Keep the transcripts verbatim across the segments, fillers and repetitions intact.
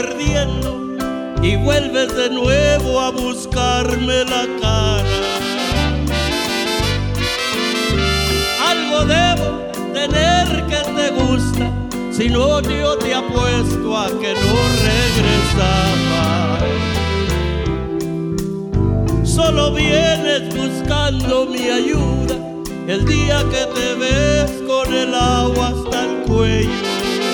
perdiendo y vuelves de nuevo a buscarme la cara. Algo debo tener que te gusta, si no yo te apuesto a que no regresaba. Solo vienes buscando mi ayuda el día que te ves con el agua hasta el cuello,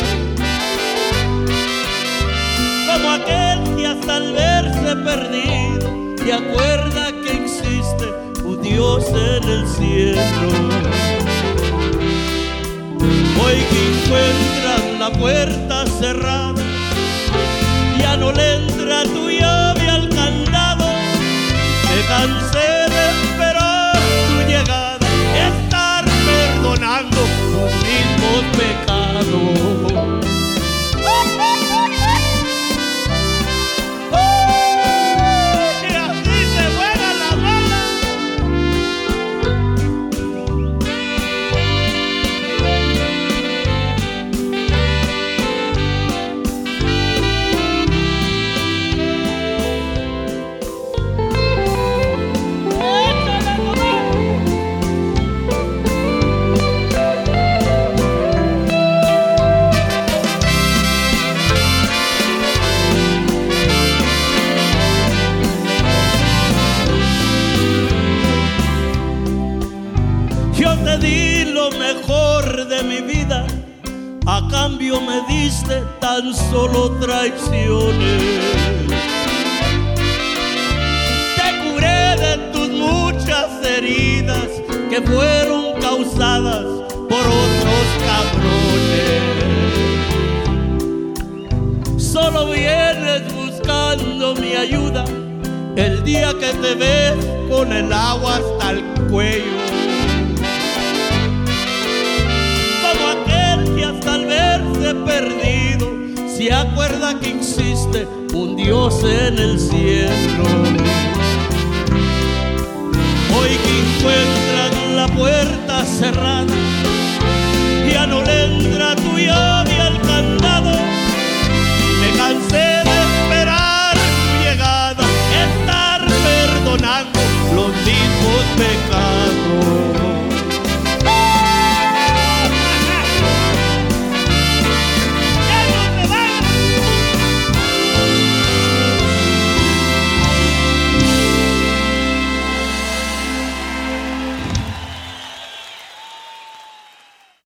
como aquel que hasta al verse perdido te acuerda que existe un Dios en el cielo. Hoy que encuentras la puerta cerrada, ya no le entra tu llave al candado. Me cansé de esperar tu llegada, estar perdonando tus mismos pecados. Yo te di lo mejor de mi vida, a cambio me diste tan solo traiciones. Te curé de tus muchas heridas que fueron causadas por otros cabrones. Solo vienes buscando mi ayuda el día que te ves con el agua hasta el cuello, hasta al verse perdido se acuerda que existe un Dios en el cielo. Hoy que encuentran la puerta cerrada, ya no le entra tu llave